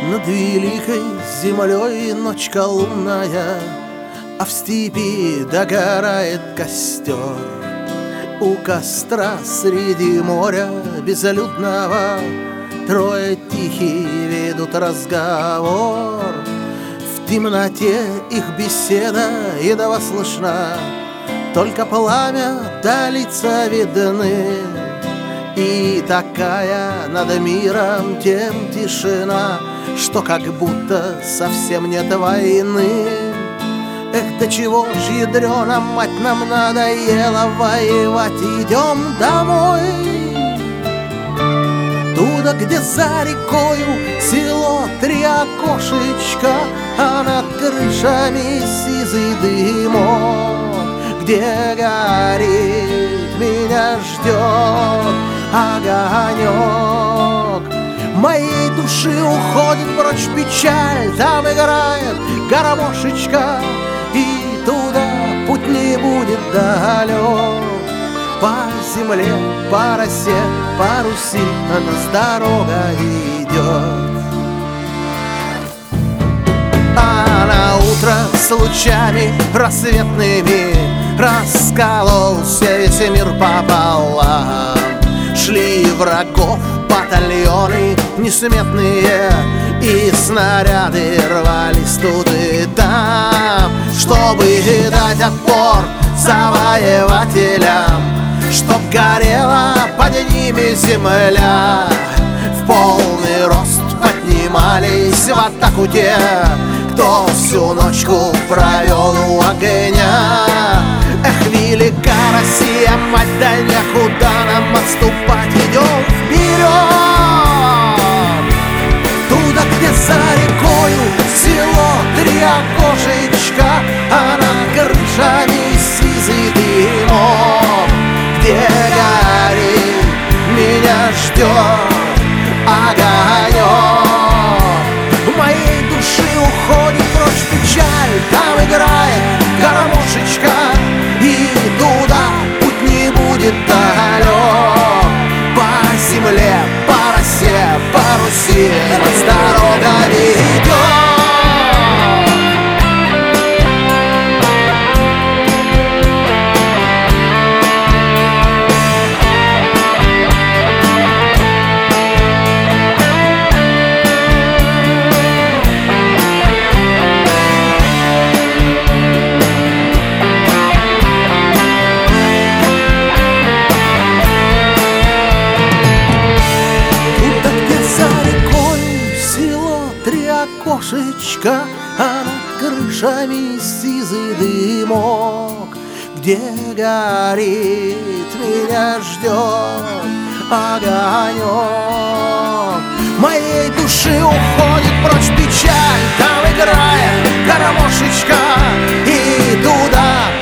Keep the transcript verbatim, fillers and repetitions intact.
Над великой землей ночка лунная, а в степи догорает костер. У костра среди моря безлюдного трое тихие ведут разговор. В темноте их беседа едва слышна, только пламя да лица видны. И такая над миром тем тишина, что как будто совсем нет войны. Эх, до чего ж, ядрёна мать, нам надоело воевать, идем домой. Туда, где за рекою село три окошечка, а над крышами сизый дымок, где горит, меня ждет огонек. Моей души уходит прочь печаль, там играет гармошечка, и туда путь не будет далек. По земле, по росе, по Руси нас дорога идет. А на утро с лучами рассветными раскололся весь мир пополам. Шли врагов батальоны несметные, и снаряды рвались тут и там, чтобы дать отпор завоевателям, чтоб горела под ними земля. В полный рост поднимались в атаку те, кто всю ночку провел у огня. Эх, велика Россия, мать, да некуда нам отступать, идем вперед. Туда, где за рекою село три окошечка, а над крышами сизый дымок, где горит, меня ждет огонек. В моей души уходит прочь печаль, там играет гармошечка, и туда путь не будет далек. По земле, по росе, по Руси нас дорога ведет. Окошечко, а над крышами сизый дымок, где горит, меня ждет огонек. Моей души уходит прочь печаль, там играет гармошечка, и туда